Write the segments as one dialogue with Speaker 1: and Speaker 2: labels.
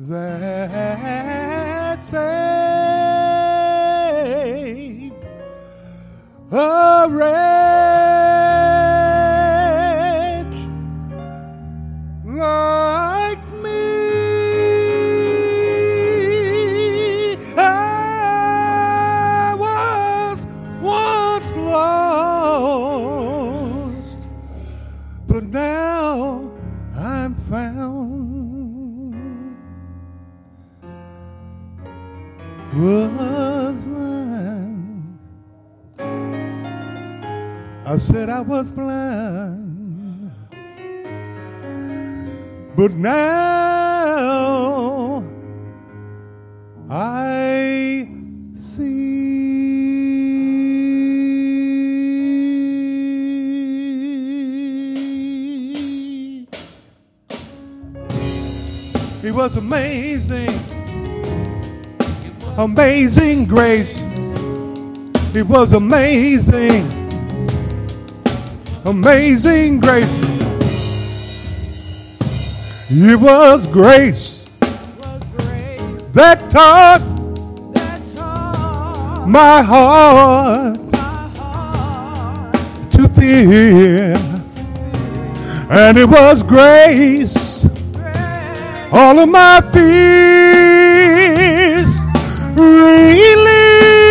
Speaker 1: that saved a wretch like me. I was once lost, but now I'm found. Was blind. I said I was blind, but now I see. It was amazing. Amazing grace. It was amazing. Amazing grace. It was grace that taught my heart to fear. And it was grace all of my fears really.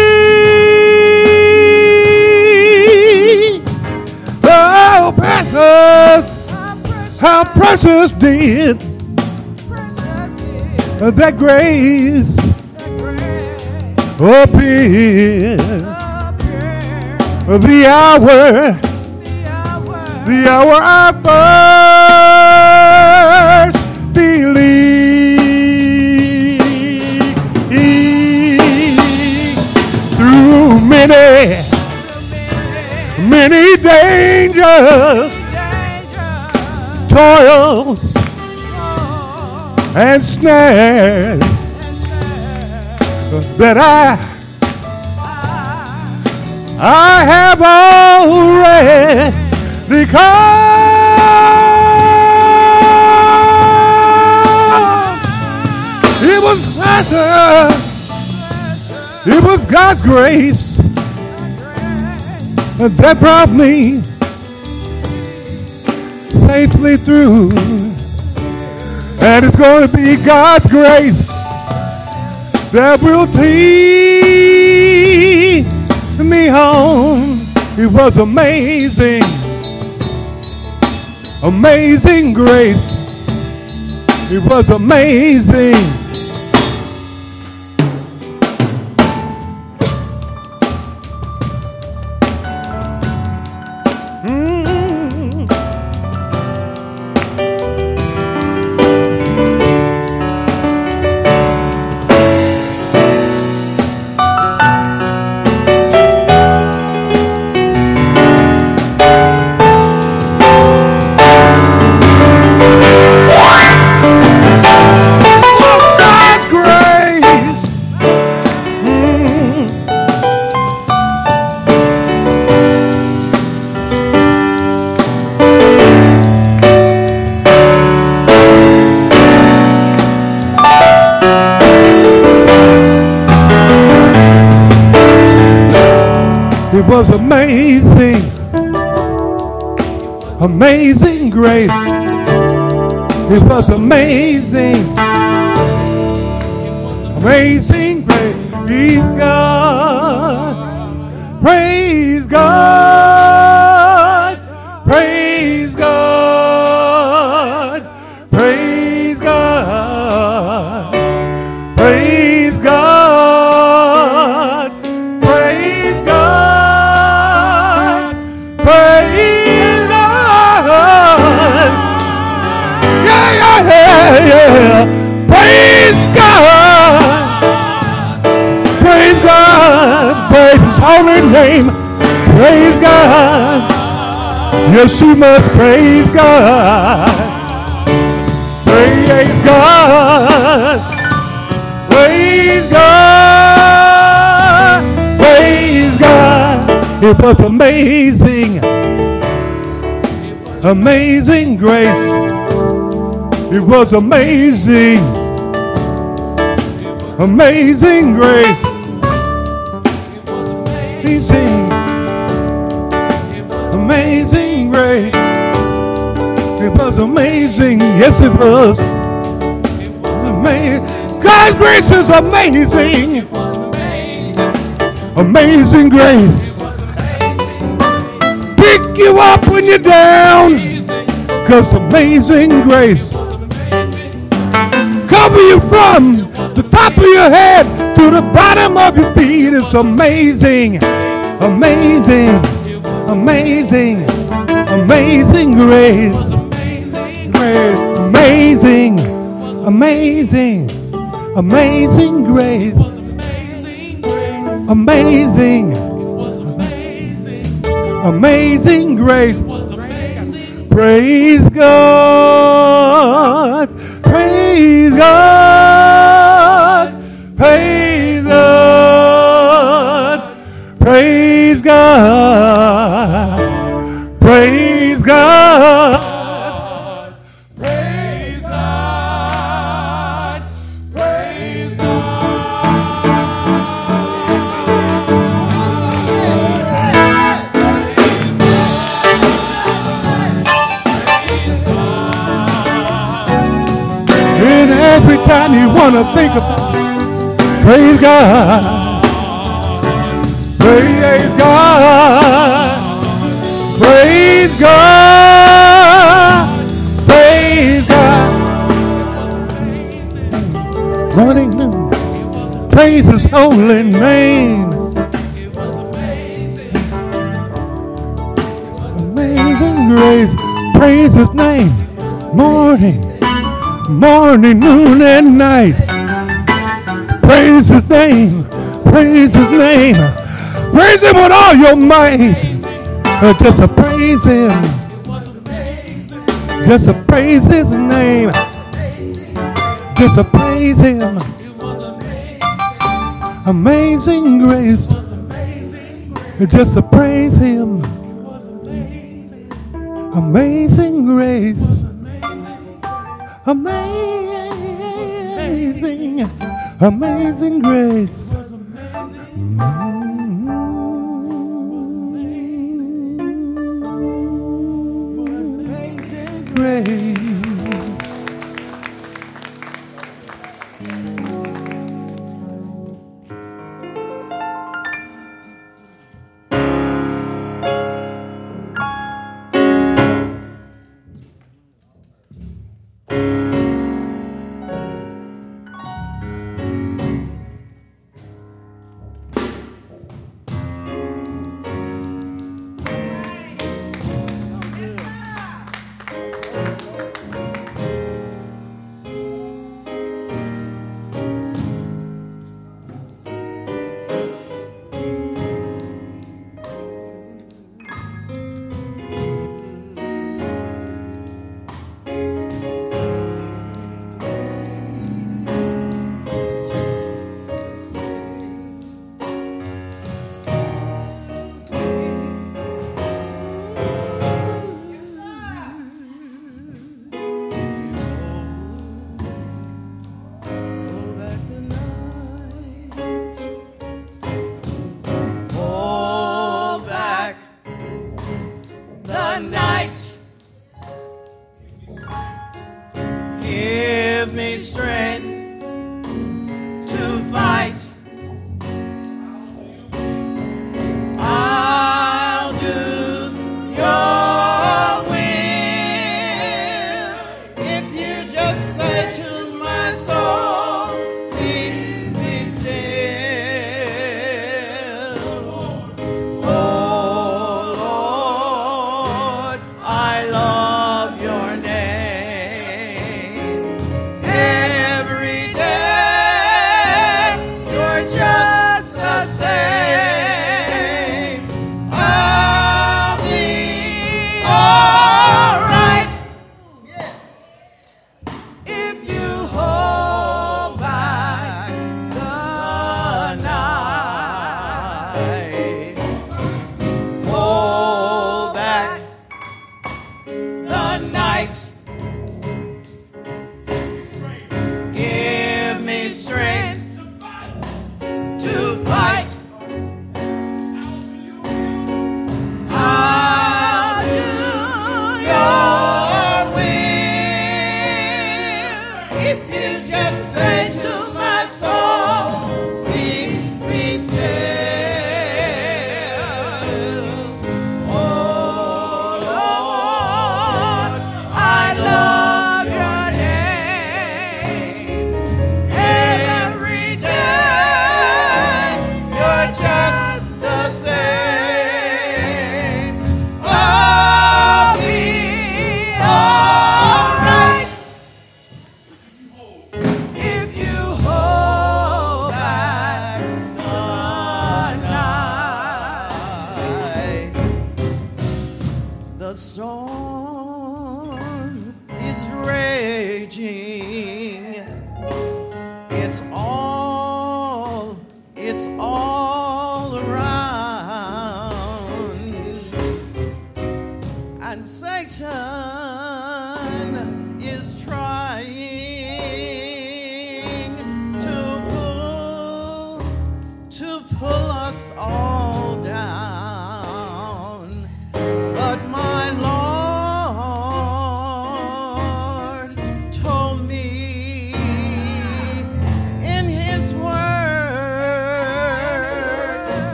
Speaker 1: Oh, precious, how precious did that grace appear. The hour I first believed. Through many dangers, toils, and snares that I have already come. It was pleasure. It was God's grace that brought me safely through. And it's going to be God's grace that will take me home. It was amazing. Amazing grace. It was amazing. It was amazing, amazing grace. It was amazing, amazing grace. Praise God, praise God, praise God, praise God, praise God, praise God, praise God. Yeah, yeah, yeah, yeah. Praise God, praise God, praise His holy name. Praise God. Yes, you must praise God. Praise God. Praise God. Praise God. It was amazing. Amazing grace. It was amazing. Amazing grace. Amazing. Amazing grace. It was amazing. Yes, it was. Amazing. God's grace is amazing. Amazing grace. Pick you up when you're down. Cause amazing grace. Cover you from the top of your head to the bottom of your feet. It's amazing. Amazing. Amazing. Amazing grace. Grace. Amazing. Amazing. Amazing grace. Amazing. Amazing grace. Praise God. Praise God. Praise God. Praise God. Praise God. Every time you want to think about it, praise God. Praise God. Praise God. Praise God. Morning, noon. Praise His holy name. Amazing grace. Praise His name. Morning. Morning, noon, and night. Praise His name. Praise His name. Praise Him with all your might. Just to praise Him. Just to praise His name. Just to praise Him. Amazing grace. Just to praise Him. Amazing grace. Amazing, amazing grace. Grace.
Speaker 2: I love your name. Every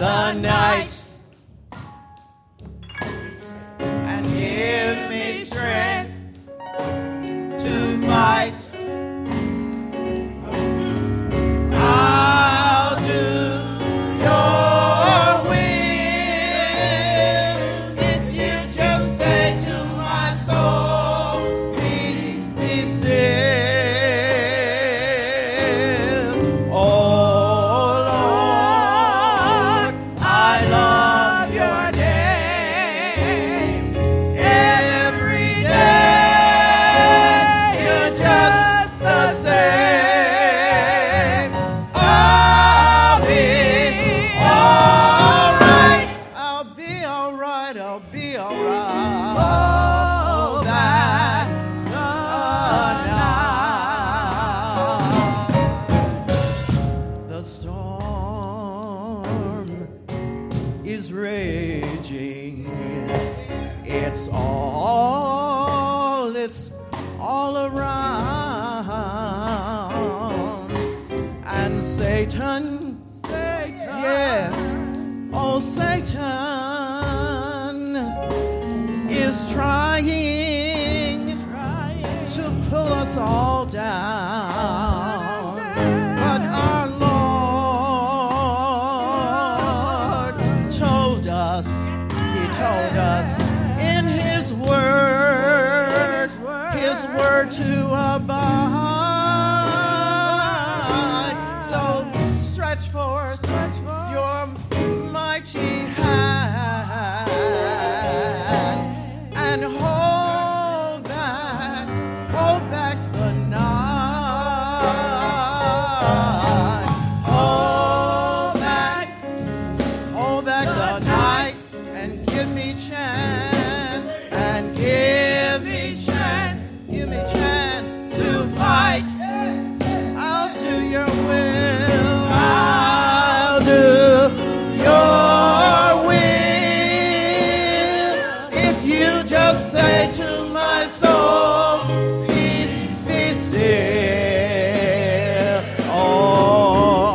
Speaker 2: the night and give me strength to fight. I'll do your will if you just say to my soul, peace be still. Oh Lord, I love your name. Every day you're just the same. I'll be alright. I'll be alright. I'll be alright. Oh, that night. The storm is raging. It's all around. And Satan, yes, oh Satan is trying to pull us all down. But our Lord told us, He told us in His word to abide. So stretch forth your mighty hand and hold back the night. Hold back the night and give me chance to fight. I'll do your will. I'll do your will. If you just say to my soul, peace be still. Oh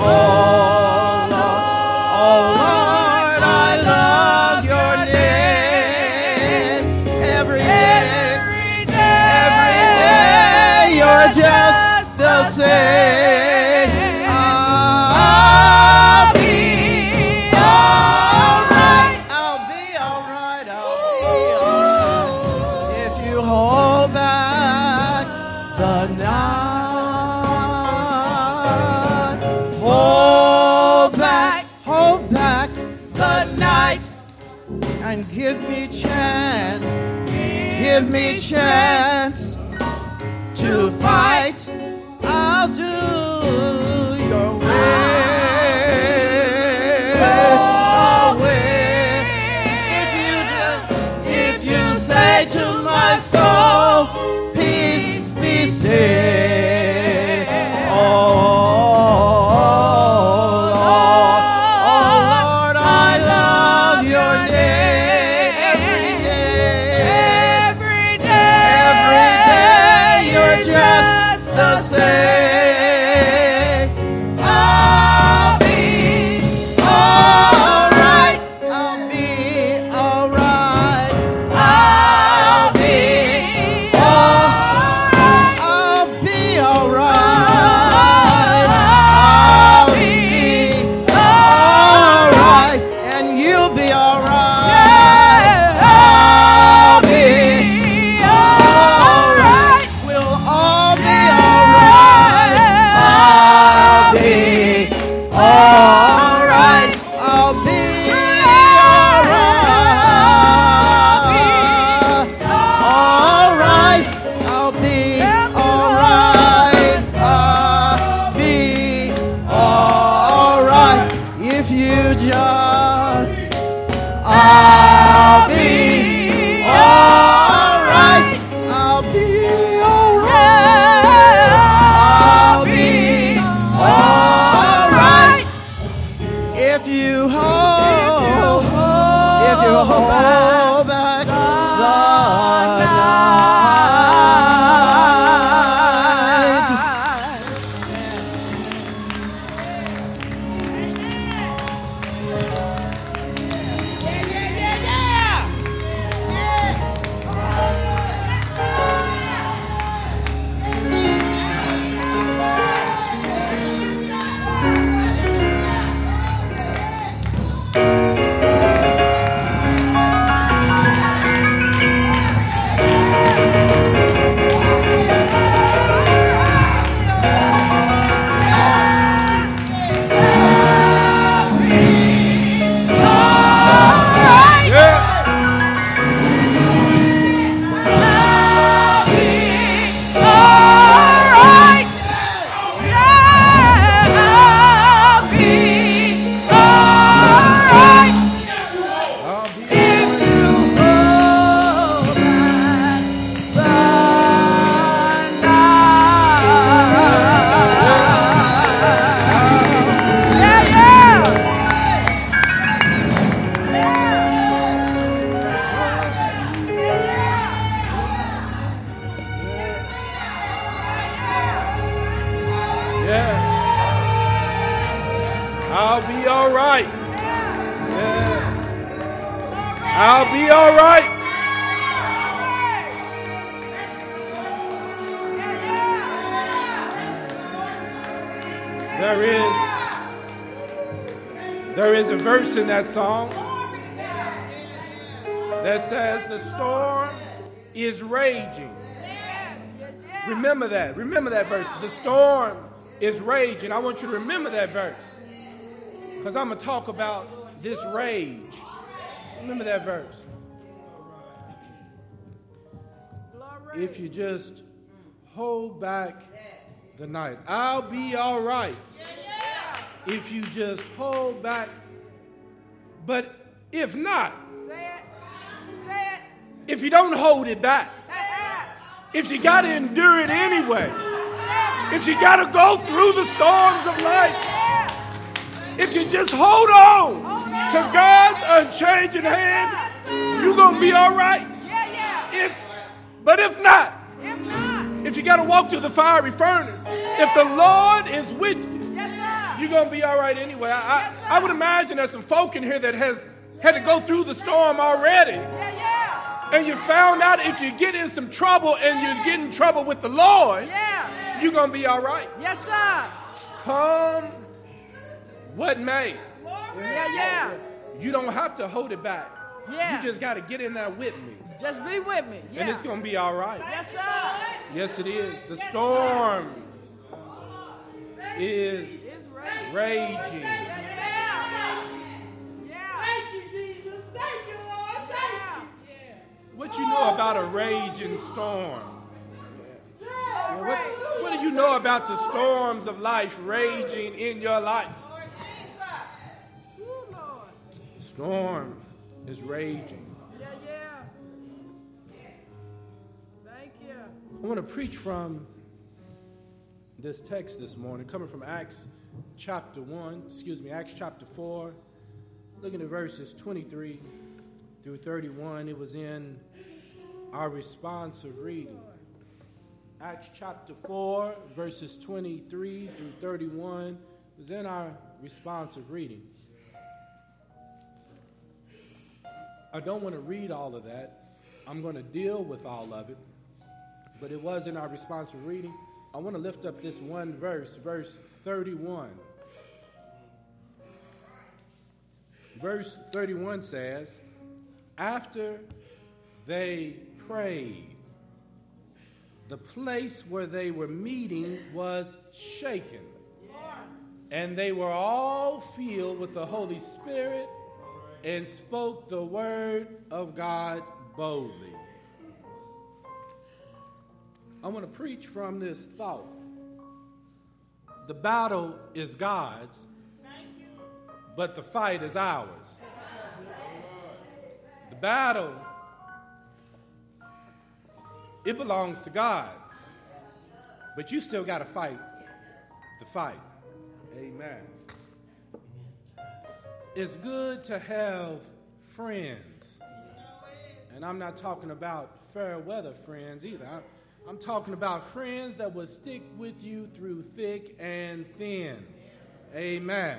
Speaker 2: Lord, I love your name. Every day you're just the same. I'll be alright. I'll be alright. If you hold back the night, hold back the night, and give me chance to fight. I'll do your will. If you say to my soul, peace be still. Oh Lord, I love your name. Every day you're just the same. I'll be alright. I'll be alright. I'll be alright. I'll be alright. I'll be alright. And you'll be alright. I'll be alright. We'll all be alright. I'll be alright. I'll be alright. Alright. I'll be alright. I'll be alright. If you just, I'll be alright. I'll be alright. I'll be alright. If you hold back the night.
Speaker 3: right. Yes. I'll be all right. There is a verse in that song that says the storm is raging. Remember that. Remember that verse. The storm is raging. I want you to remember that verse because I'm going to talk about this rage. Remember that verse. If you just hold back the night, I'll be all right. If you just hold back. But if not, if you don't hold it back, if you got to endure it anyway, if you got to go through the storms of life, if you just hold on to God's unchanging hand, you're going to be all right. But if not, if you got to walk through the fiery furnace, if the Lord is with you, you're going to be all right anyway. I would imagine there's some folk in here that has had to go through the storm already. And you found out if you get in some trouble and you get in trouble with the Lord, you're going to be all right.
Speaker 4: Yes, sir.
Speaker 3: Come what may.
Speaker 4: Yeah.
Speaker 3: You don't have to hold it back.
Speaker 4: Yeah.
Speaker 3: You just got to get in there with me.
Speaker 4: Just be with me.
Speaker 3: And it's going to be all right.
Speaker 4: Yes, sir.
Speaker 3: Yes, it is. The storm is raging.
Speaker 4: Thank you, Jesus. Thank you, Lord. Thank you.
Speaker 3: What you know about a raging storm? What do you know about the storms of life raging in your life? Storm is raging.
Speaker 4: Thank you.
Speaker 3: I want to preach from this text this morning, coming from Acts chapter 4, looking at verses 23 through 31. It was in our responsive reading. Acts chapter 4, verses 23 through 31 was in our responsive reading. I don't want to read all of that. I'm going to deal with all of it. But it was in our responsive reading. I want to lift up this one verse, verse 31. Verse 31 says, after they prayed, the place where they were meeting was shaken, and they were all filled with the Holy Spirit and spoke the word of God boldly. I want to preach from this thought. The battle is God's, but the fight is ours. The battle, it belongs to God, but you still got to fight the fight. Amen. It's good to have friends, and I'm not talking about fair weather friends either. I'm talking about friends that will stick with you through thick and thin. Amen.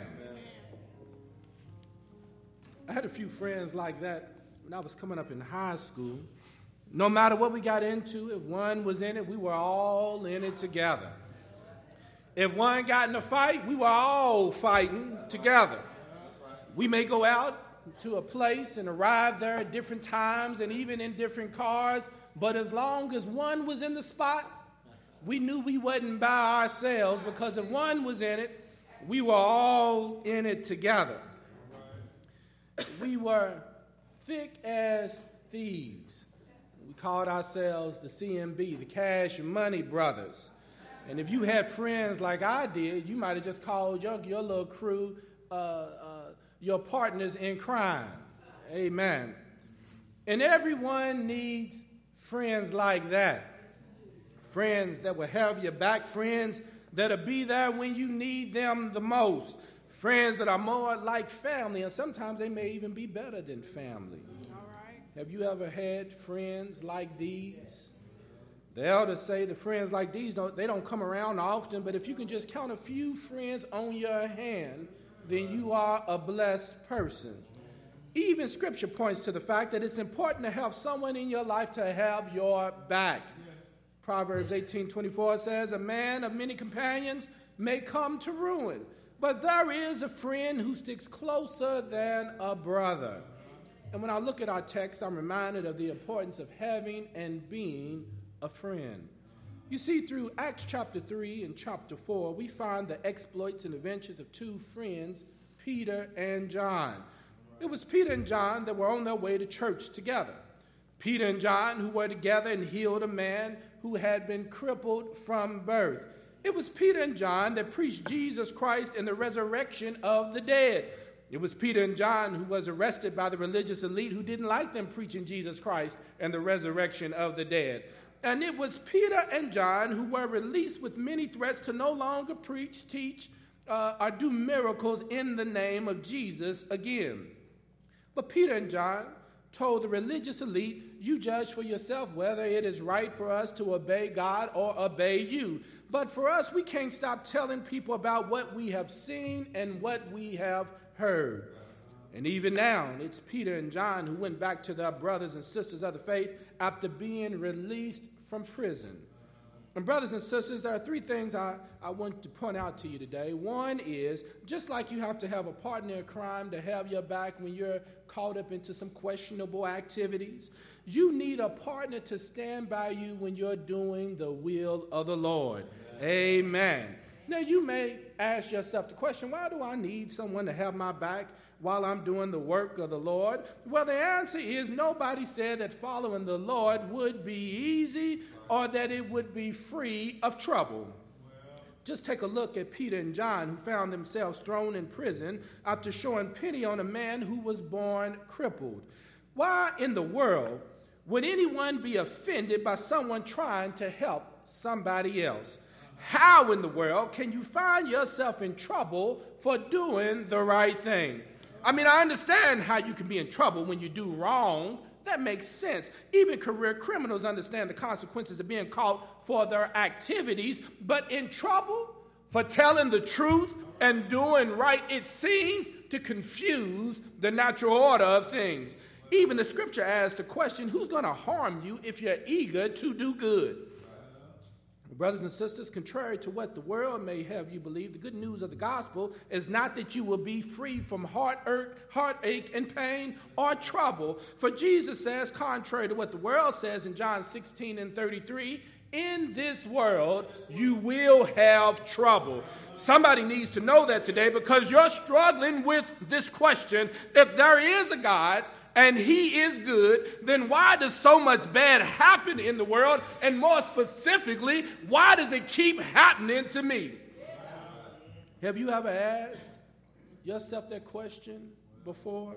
Speaker 3: I had a few friends like that when I was coming up in high school. No matter what we got into, if one was in it, we were all in it together. If one got in a fight, we were all fighting together. We may go out to a place and arrive there at different times and even in different cars, but as long as one was in the spot, we knew we wasn't by ourselves, because if one was in it, we were all in it together. We were thick as thieves. We called ourselves the CMB, the Cash and Money Brothers. And if you had friends like I did, you might have just called your little crew your partners in crime. Amen. And everyone needs friends like that. Friends that will have your back. Friends that'll be there when you need them the most. Friends that are more like family, and sometimes they may even be better than family. All right. Have you ever had friends like these? The elders say the friends like these, they don't come around often, but if you can just count a few friends on your hand, then you are a blessed person. Even Scripture points to the fact that it's important to have someone in your life to have your back. Proverbs 18:24 says, a man of many companions may come to ruin, but there is a friend who sticks closer than a brother. And when I look at our text, I'm reminded of the importance of having and being a friend. You see, through Acts chapter 3 and chapter 4, we find the exploits and adventures of two friends, Peter and John. It was Peter and John that were on their way to church together. Peter and John who were together and healed a man who had been crippled from birth. It was Peter and John that preached Jesus Christ and the resurrection of the dead. It was Peter and John who was arrested by the religious elite who didn't like them preaching Jesus Christ and the resurrection of the dead. And it was Peter and John who were released with many threats to no longer preach, teach, or do miracles in the name of Jesus again. But Peter and John told the religious elite, you judge for yourself whether it is right for us to obey God or obey you. But for us, we can't stop telling people about what we have seen and what we have heard. And even now, it's Peter and John who went back to their brothers and sisters of the faith after being released from prison. And brothers and sisters, there are three things I want to point out to you today. One is, just like you have to have a partner in crime to have your back when you're caught up into some questionable activities, you need a partner to stand by you when you're doing the will of the Lord. Amen. Now, you may ask yourself the question, why do I need someone to have my back while I'm doing the work of the Lord? Well, the answer is nobody said that following the Lord would be easy or that it would be free of trouble. Just take a look at Peter and John, who found themselves thrown in prison after showing pity on a man who was born crippled. Why in the world would anyone be offended by someone trying to help somebody else? How in the world can you find yourself in trouble for doing the right thing? I mean, I understand how you can be in trouble when you do wrong. That makes sense. Even career criminals understand the consequences of being caught for their activities, but in trouble for telling the truth and doing right, it seems to confuse the natural order of things. Even the scripture asks the question, who's going to harm you if you're eager to do good? Brothers and sisters, contrary to what the world may have you believe, the good news of the gospel is not that you will be free from heartache and pain or trouble. For Jesus says, contrary to what the world says in John 16 and 33, in this world you will have trouble. Somebody needs to know that today, because you're struggling with this question. If there is a God and he is good, then why does so much bad happen in the world? And more specifically, why does it keep happening to me? Have you ever asked yourself that question before?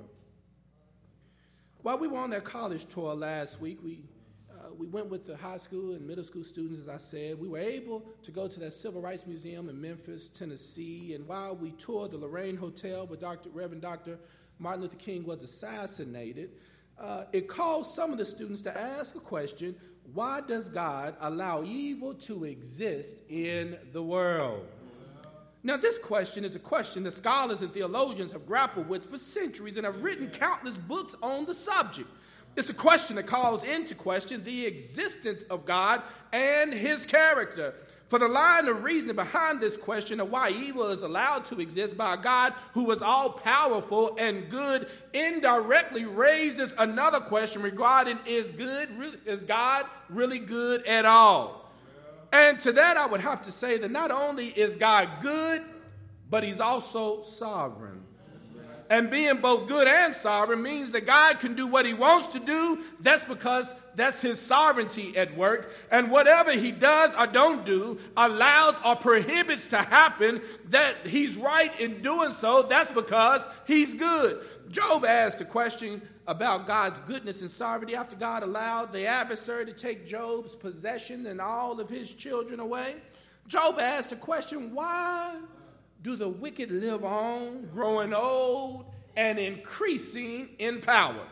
Speaker 3: While we were on that college tour last week, we went with the high school and middle school students, as I said. We were able to go to that Civil Rights Museum in Memphis, Tennessee. And while we toured the Lorraine Hotel where Reverend Dr. Martin Luther King was assassinated, it caused some of the students to ask a question: why does God allow evil to exist in the world? Now, this question is a question that scholars and theologians have grappled with for centuries and have written countless books on the subject. It's a question that calls into question the existence of God and his character. For the line of reasoning behind this question of why evil is allowed to exist by a God who is all-powerful and good indirectly raises another question regarding is God really good at all? And to that I would have to say that not only is God good, but he's also sovereign. And being both good and sovereign means that God can do what he wants to do. That's because that's his sovereignty at work. And whatever he does or don't do, allows or prohibits to happen, that he's right in doing so. That's because he's good. Job asked a question about God's goodness and sovereignty after God allowed the adversary to take Job's possession and all of his children away. Job asked a question: why do the wicked live on, growing old and increasing in power?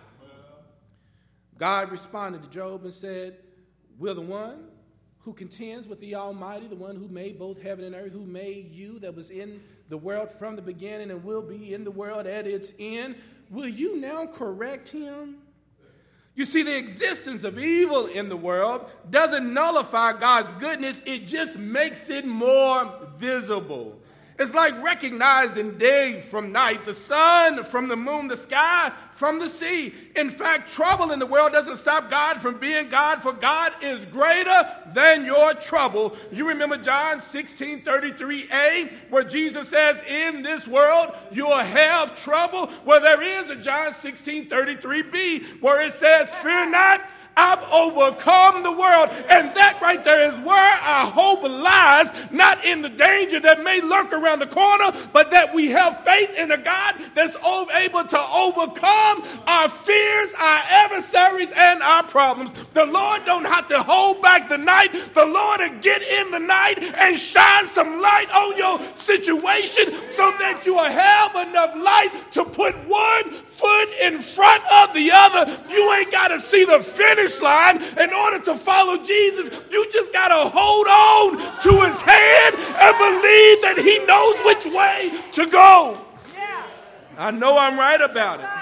Speaker 3: God responded to Job and said, will the one who contends with the Almighty, the one who made both heaven and earth, who made you, that was in the world from the beginning and will be in the world at its end. Will you now correct him? You see, the existence of evil in the world doesn't nullify God's goodness. It just makes it more visible. It's like recognizing day from night, the sun from the moon, the sky from the sea. In fact, trouble in the world doesn't stop God from being God, for God is greater than your trouble. You remember John 16:33a, where Jesus says, in this world you'll have trouble. Well, there is a John 16:33b, where it says, fear not, I've overcome the world. And that right there is where our hope lies, not in the danger that may lurk around the corner, but that we have faith in a God that's able to overcome our fears, our adversaries, and our problems. The Lord don't have to hold back the night. The Lord will get in the night and shine some light on your situation so that you will have enough light to put one foot in front of the other. You ain't got to see the finish line in order to follow Jesus. You just got to hold on to his hand and believe that he knows which way to go. Yeah. I know I'm right about it.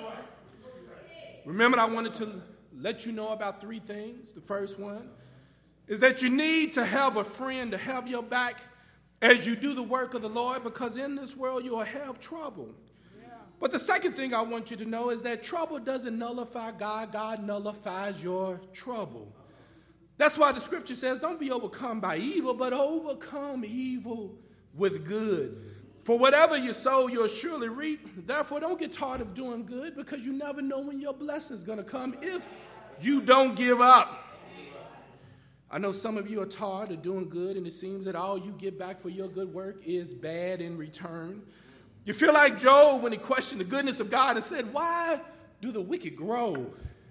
Speaker 3: Remember, I wanted to let you know about three things. The first one is that you need to have a friend to have your back as you do the work of the Lord, because in this world you'll have trouble. But the second thing I want you to know is that trouble doesn't nullify God. God nullifies your trouble. That's why the scripture says, don't be overcome by evil, but overcome evil with good. For whatever you sow, you'll surely reap. Therefore, don't get tired of doing good, because you never know when your blessing is going to come if you don't give up. I know some of you are tired of doing good, and it seems that all you get back for your good work is bad in return. You feel like Job when he questioned the goodness of God and said, why do the wicked grow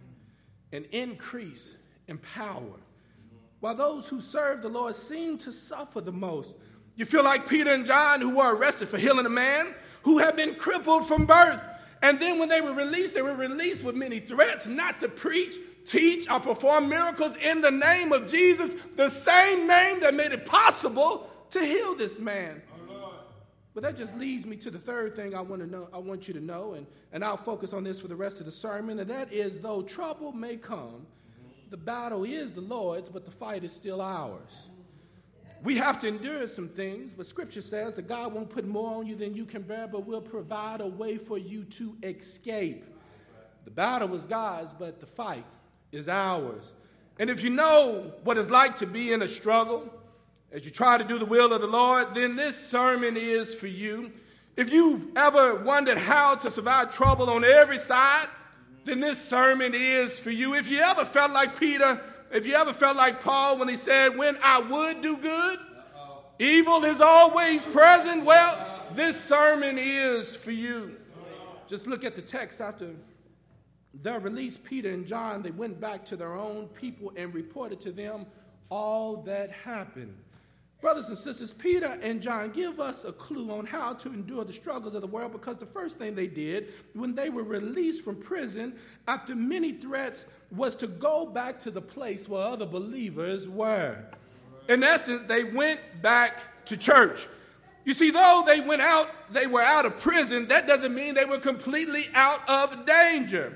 Speaker 3: and increase in power, while those who serve the Lord seem to suffer the most? You feel like Peter and John, who were arrested for healing a man who had been crippled from birth. And then when they were released with many threats not to preach, teach, or perform miracles in the name of Jesus, the same name that made it possible to heal this man. But that just leads me to the third thing I want you to know, and I'll focus on this for the rest of the sermon, and that is, though trouble may come, the battle is the Lord's, but the fight is still ours. We have to endure some things, but Scripture says that God won't put more on you than you can bear, but will provide a way for you to escape. The battle is God's, but the fight is ours. And if you know what it's like to be in a struggle, as you try to do the will of the Lord, then this sermon is for you. If you've ever wondered how to survive trouble on every side, then this sermon is for you. If you ever felt like Peter, if you ever felt like Paul when he said, when I would do good, evil is always present, well, this sermon is for you. Just look at the text. After their release, Peter and John, they went back to their own people and reported to them all that happened. Brothers and sisters, Peter and John give us a clue on how to endure the struggles of the world, because the first thing they did when they were released from prison after many threats was to go back to the place where other believers were. In essence, they went back to church. You see, though they were out of prison, that doesn't mean they were completely out of danger.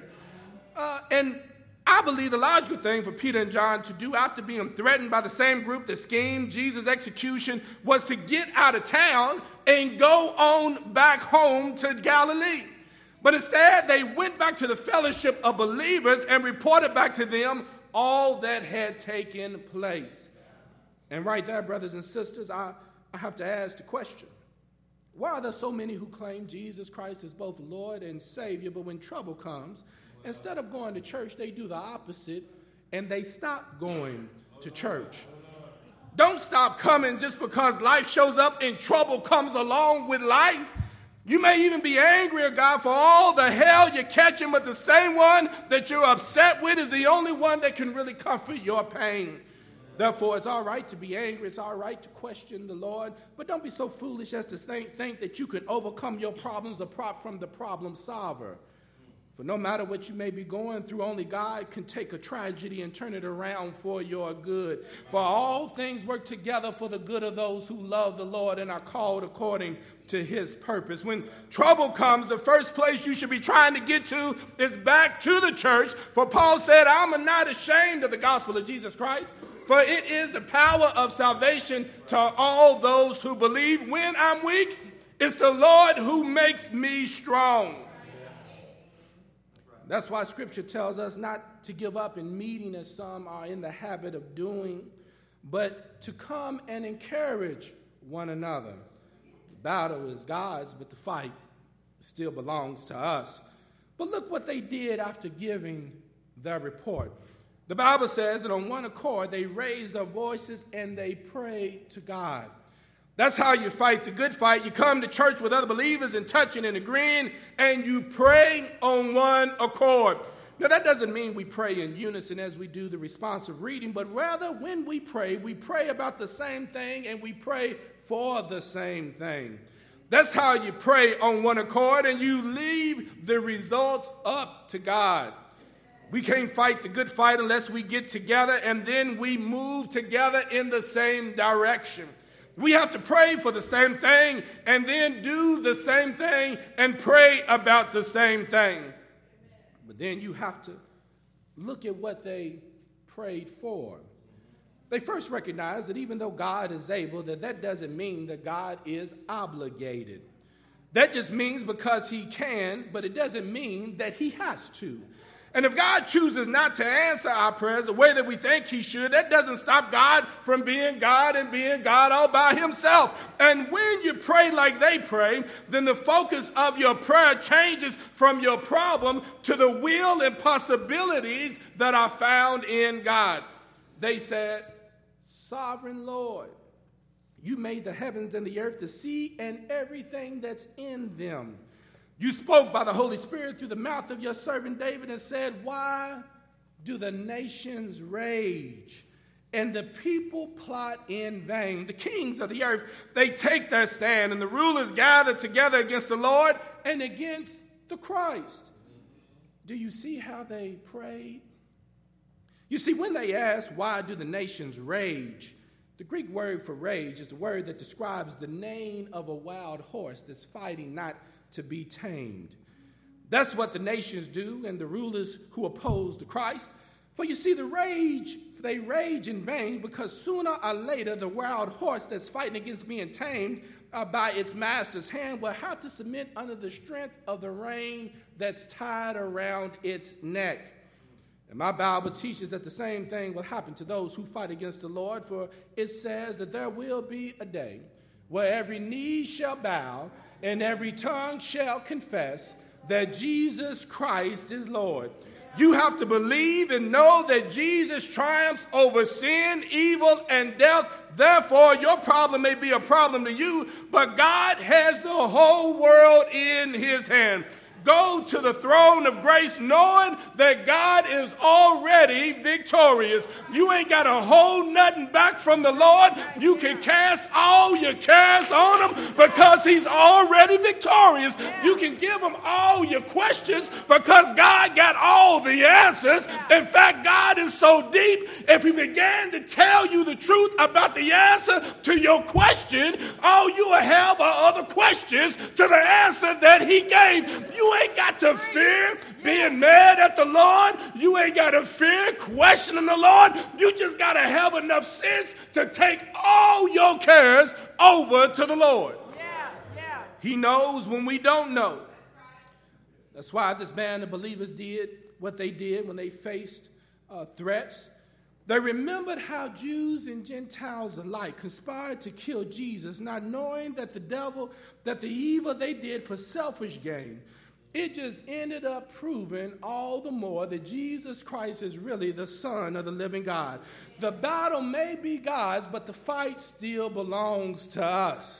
Speaker 3: And I believe the logical thing for Peter and John to do after being threatened by the same group that schemed Jesus' execution was to get out of town and go on back home to Galilee. But instead, they went back to the fellowship of believers and reported back to them all that had taken place. And right there, brothers and sisters, I have to ask the question, why are there so many who claim Jesus Christ is both Lord and Savior, but when trouble comes, instead of going to church, they do the opposite, and they stop going to church? Don't stop coming just because life shows up and trouble comes along with life. You may even be angry at God for all the hell you're catching, but the same one that you're upset with is the only one that can really comfort your pain. Therefore, it's all right to be angry. It's all right to question the Lord. But don't be so foolish as to think that you can overcome your problems apart from the problem solver. For no matter what you may be going through, only God can take a tragedy and turn it around for your good. For all things work together for the good of those who love the Lord and are called according to his purpose. When trouble comes, the first place you should be trying to get to is back to the church. For Paul said, I'm not ashamed of the gospel of Jesus Christ, for it is the power of salvation to all those who believe. When I'm weak, it's the Lord who makes me strong. That's why Scripture tells us not to give up in meeting as some are in the habit of doing, but to come and encourage one another. The battle is God's, but the fight still belongs to us. But look what they did after giving their report. The Bible says that on one accord they raised their voices and they prayed to God. That's how you fight the good fight. You come to church with other believers and touching and agreeing, and you pray on one accord. Now, that doesn't mean we pray in unison as we do the responsive reading, but rather when we pray about the same thing and we pray for the same thing. That's how you pray on one accord, and you leave the results up to God. We can't fight the good fight unless we get together and then we move together in the same direction. We have to pray for the same thing and then do the same thing and pray about the same thing. But then you have to look at what they prayed for. They first recognized that even though God is able, that doesn't mean that God is obligated. That just means because he can, but it doesn't mean that he has to. And if God chooses not to answer our prayers the way that we think he should, that doesn't stop God from being God and being God all by himself. And when you pray like they pray, then the focus of your prayer changes from your problem to the will and possibilities that are found in God. They said, Sovereign Lord, you made the heavens and the earth, the sea, and everything that's in them. You spoke by the Holy Spirit through the mouth of your servant David and said, why do the nations rage and the people plot in vain? The kings of the earth, they take their stand, and the rulers gather together against the Lord and against the Christ. Do you see how they prayed? You see, when they asked, why do the nations rage? The Greek word for rage is the word that describes the neighing of a wild horse that's fighting not to be tamed. That's what the nations do and the rulers who oppose the Christ. For you see, they rage in vain because sooner or later the wild horse that's fighting against being tamed by its master's hand will have to submit under the strength of the rein that's tied around its neck. And my Bible teaches that the same thing will happen to those who fight against the Lord, for it says that there will be a day where every knee shall bow and every tongue shall confess that Jesus Christ is Lord. You have to believe and know that Jesus triumphs over sin, evil, and death. Therefore, your problem may be a problem to you, but God has the whole world in his hand. Go to the throne of grace knowing that God is already victorious. You ain't got to hold nothing back from the Lord. You can cast all your cares on him because he's already victorious. You can give him all your questions because God got all the answers. In fact, God is so deep, if he began to tell you the truth about the answer to your question, all you will have are other questions to the answer that he gave. You ain't got to fear being mad at the Lord. You ain't got to fear questioning the Lord. You just got to have enough sense to take all your cares over to the Lord. Yeah. He knows when we don't know. That's why this band of believers did what they did when they faced threats. They remembered how Jews and Gentiles alike conspired to kill Jesus, not knowing that the evil they did for selfish gain, it just ended up proving all the more that Jesus Christ is really the Son of the living God. The battle may be God's, but the fight still belongs to us.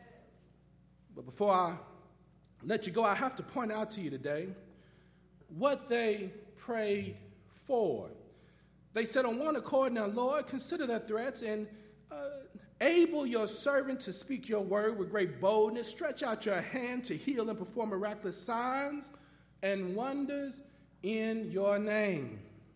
Speaker 3: But before I let you go, I have to point out to you today what they prayed for. They said on one accord, now, Lord, consider their threats and able your servant to speak your word with great boldness. Stretch out your hand to heal and perform miraculous signs and wonders in your name.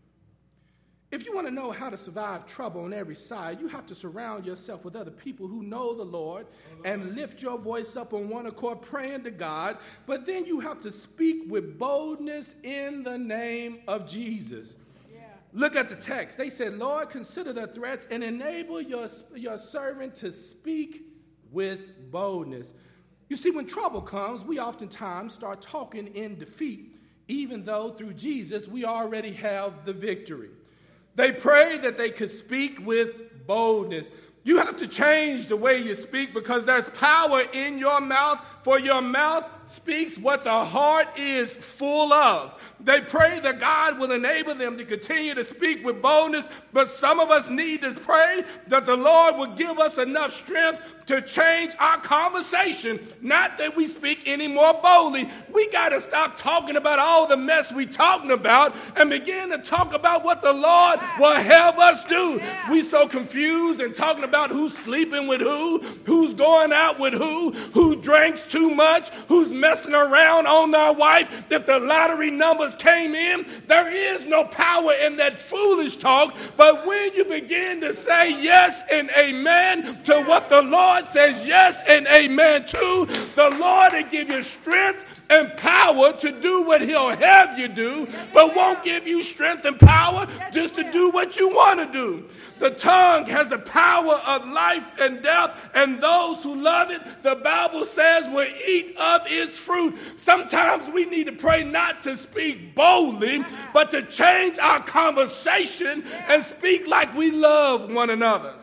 Speaker 3: If you want to know how to survive trouble on every side, you have to surround yourself with other people who know the Lord and lift your voice up on one accord, praying to God. But then you have to speak with boldness in the name of Jesus. Yeah. Look at the text. They said, Lord, consider the threats and enable your servant to speak with boldness. You see, when trouble comes, we oftentimes start talking in defeat, even though through Jesus we already have the victory. They prayed that they could speak with boldness. You have to change the way you speak because there's power in your mouth, for your mouth speaks what the heart is full of. They pray that God will enable them to continue to speak with boldness, but some of us need to pray that the Lord will give us enough strength to change our conversation, not that we speak any more boldly. We got to stop talking about all the mess we talking about and begin to talk about what the Lord will have us do. We so confused and talking about who's sleeping with who's going out with who drinks too much, who's messing around on their wife. If the lottery numbers came in, there is no power in that foolish talk. But when you begin to say yes and amen to what the Lord says yes and amen to, the Lord will give you strength and power to do what he'll have you do, but won't give you strength and power just to do what you want to do. The tongue has the power of life and death, and those who love it, the Bible says, will eat of its fruit. Sometimes we need to pray not to speak boldly, but to change our conversation and speak like we love one another.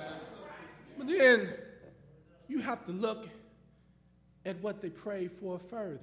Speaker 3: But then you have to look at what they prayed for further,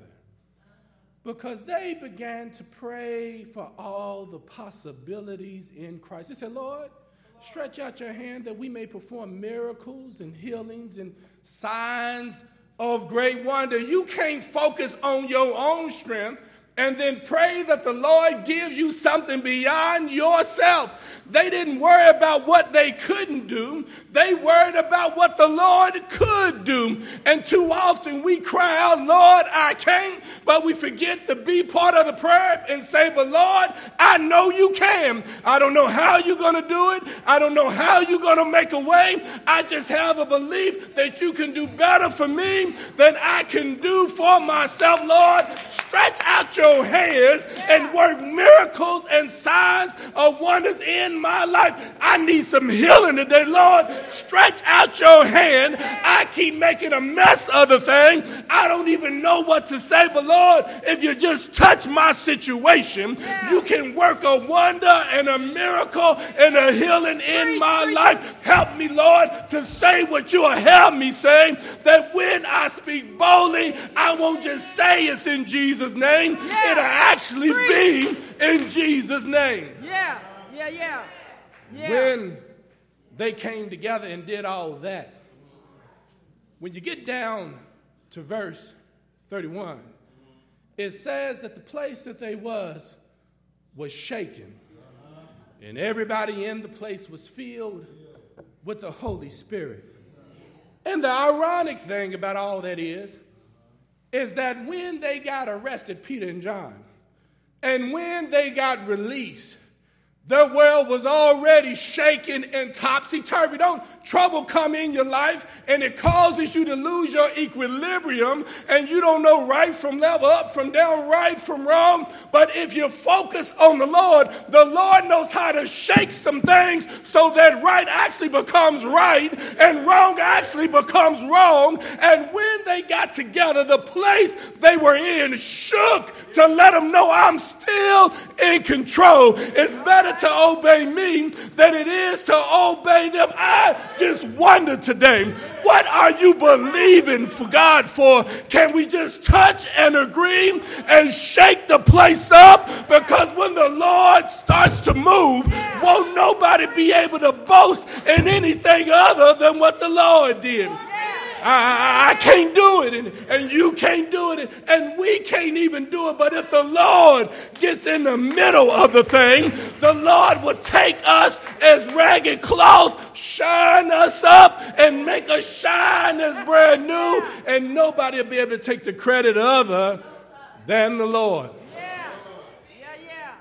Speaker 3: because they began to pray for all the possibilities in Christ. They said, Lord, stretch out your hand that we may perform miracles and healings and signs of great wonder. You can't focus on your own strength and then pray that the Lord gives you something beyond yourself. They didn't worry about what they couldn't do. They worried about what the Lord could do. And too often we cry out, Lord, I can't, but we forget to be part of the prayer and say, but Lord, I know you can. I don't know how you're going to do it. I don't know how you're going to make a way. I just have a belief that you can do better for me than I can do for myself. Lord, stretch out your hands and work miracles and signs of wonders in my life. I need some healing today, Lord. Stretch out your hand. I keep making a mess of the thing. I don't even know what to say, but Lord, if you just touch my situation, you can work a wonder and a miracle and a healing in my life. Help me, Lord, to say what you will have me say, that when I speak boldly, I won't just say it's in Jesus' name. It'll actually be in Jesus' name.
Speaker 4: Yeah.
Speaker 3: When they came together and did all that, when you get down to verse 31, it says that the place that they was shaken, and everybody in the place was filled with the Holy Spirit. And the ironic thing about all that is that when they got arrested, Peter and John, and when they got released, the world was already shaken and topsy-turvy. Don't trouble come in your life and it causes you to lose your equilibrium and you don't know right from left, up from down, right from wrong. But if you focus on the Lord knows how to shake some things so that right actually becomes right and wrong actually becomes wrong. And when they got together, the place they were in shook to let them know I'm still in control. It's better to obey me than it is to obey them. I just wonder today, what are you believing for God for? Can we just touch and agree and shake the place up? Because when the Lord starts to move, won't nobody be able to boast in anything other than what the Lord did. I can't do it, and you can't do it, and we can't even do it. But if the Lord gets in the middle of the thing, the Lord will take us as ragged cloth, shine us up, and make us shine as brand new, and nobody will be able to take the credit other than the Lord.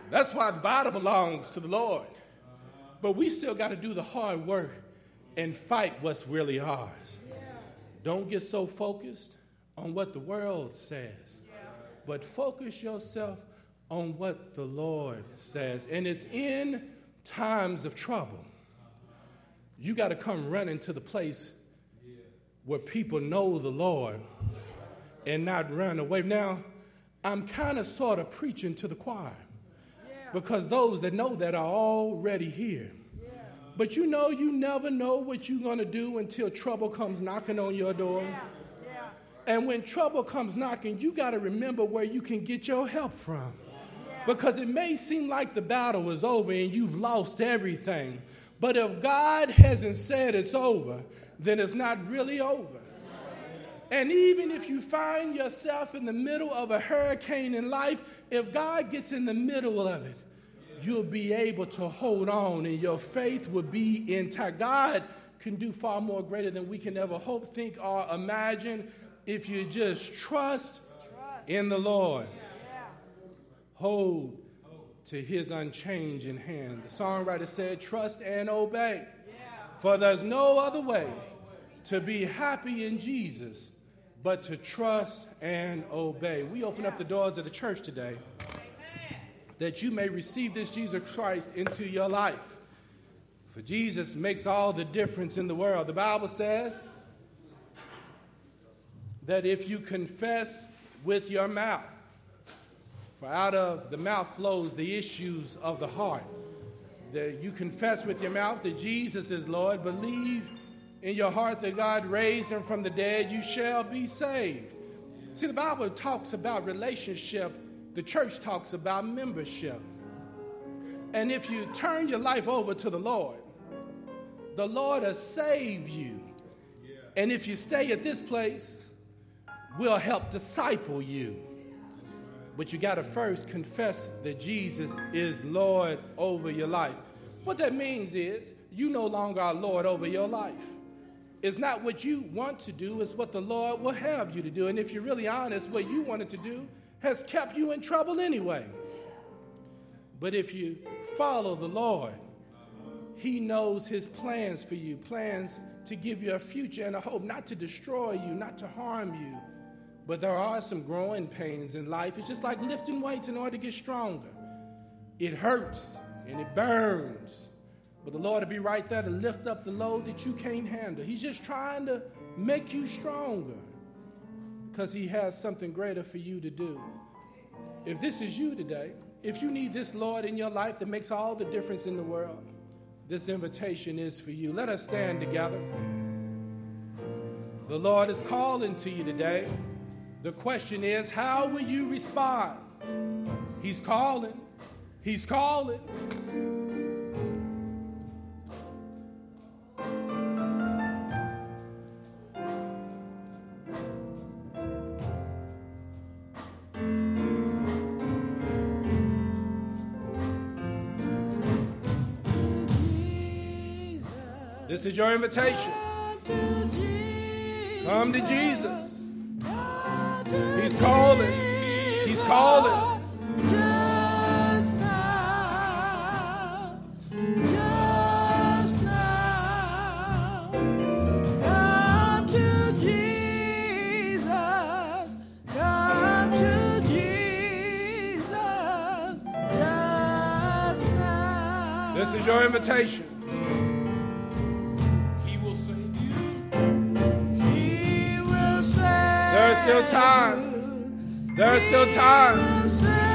Speaker 3: That's why the battle belongs to the Lord. But we still got to do the hard work and fight what's really ours. Don't get so focused on what the world says, but focus yourself on what the Lord says. And it's in times of trouble. You got to come running to the place where people know the Lord and not run away. Now, I'm kind of sort of preaching to the choir because those that know that are already here. But you never know what you're going to do until trouble comes knocking on your door. And when trouble comes knocking, you got to remember where you can get your help from. Because it may seem like the battle is over and you've lost everything. But if God hasn't said it's over, then it's not really over. And even if you find yourself in the middle of a hurricane in life, if God gets in the middle of it, you'll be able to hold on and your faith will be intact. God can do far more greater than we can ever hope, think, or imagine if you just trust in the Lord. Hold to his unchanging hand. The songwriter said, trust and obey. For there's no other way to be happy in Jesus but to trust and obey. We open up the doors of the church today that you may receive this Jesus Christ into your life. For Jesus makes all the difference in the world. The Bible says that if you confess with your mouth, for out of the mouth flows the issues of the heart, that you confess with your mouth that Jesus is Lord, believe in your heart that God raised him from the dead, you shall be saved. See, the Bible talks about relationship. The church talks about membership. And if you turn your life over to the Lord will save you. And if you stay at this place, we'll help disciple you. But you got to first confess that Jesus is Lord over your life. What that means is you no longer are Lord over your life. It's not what you want to do, it's what the Lord will have you to do. And if you're really honest, what you wanted to do has kept you in trouble anyway. But if you follow the Lord, he knows his plans for you, plans to give you a future and a hope, not to destroy you, not to harm you. But there are some growing pains in life. It's just like lifting weights in order to get stronger. It hurts and it burns. But the Lord will be right there to lift up the load that you can't handle. He's just trying to make you stronger because he has something greater for you to do. If this is you today, if you need this Lord in your life that makes all the difference in the world, this invitation is for you. Let us stand together. The Lord is calling to you today. The question is, how will you respond? He's calling. He's calling. This is your invitation. Come to Jesus. He's calling. He's calling.
Speaker 4: Just now. Just now. Come to Jesus. Come to Jesus. Just now.
Speaker 3: This is your invitation. There's still time. There's still time.